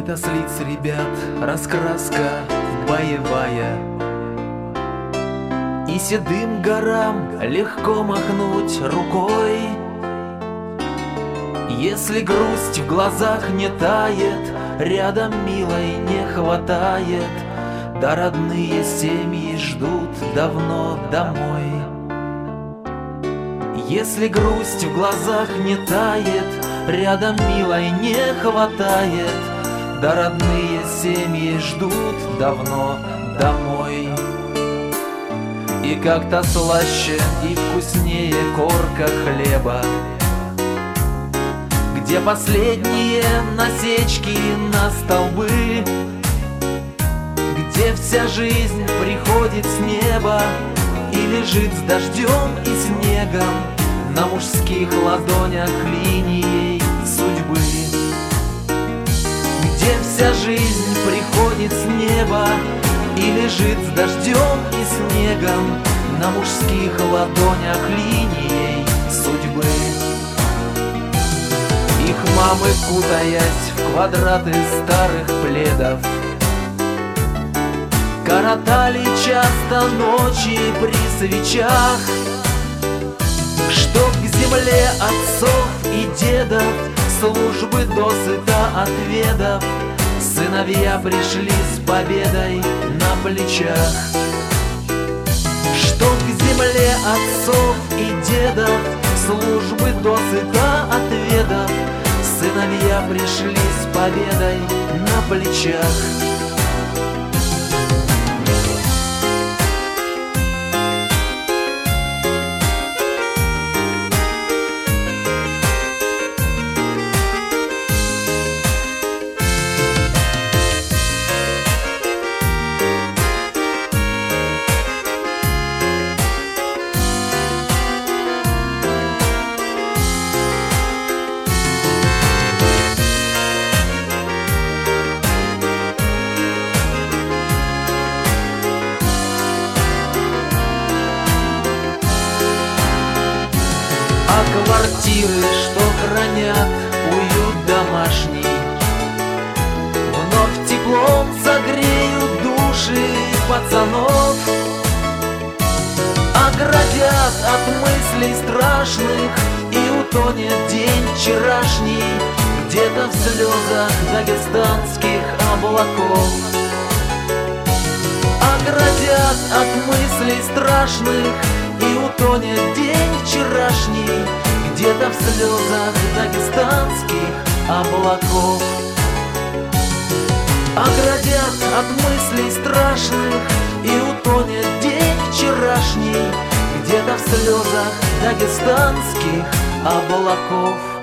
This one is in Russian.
Смыта с лиц ребят раскраска боевая, и седым горам легко махнуть рукой. Если грусть в глазах не тает, рядом милой не хватает, да родные семьи ждут давно домой. Если грусть в глазах не тает, рядом милой не хватает, да родные семьи ждут давно домой. И как-то слаще и вкуснее корка хлеба, где последние насечки на столбы, где вся жизнь приходит с неба и лежит с дождем и снегом на мужских ладонях линией судьбы. Где вся жизнь приходит с неба и лежит с дождем и снегом на мужских ладонях линией судьбы. Их мамы, кутаясь в квадраты старых пледов, коротали часто ночи при свечах, чтоб к земле отцов и дедов службы досыта отведав, сыновья пришли с победой на плечах. Чтоб к земле отцов и дедов службы досыта отведав, сыновья пришли с победой на плечах. Квартиры, что хранят уют домашний, вновь теплом согреют души пацанов, оградят от мыслей страшных, и утонет день вчерашний где-то в слезах дагестанских облаков. Оградят от мыслей страшных, и утонет день вчерашний где-то в слезах дагестанских облаков. Оградят от мыслей страшных, и утонет день вчерашний где-то в слезах дагестанских облаков.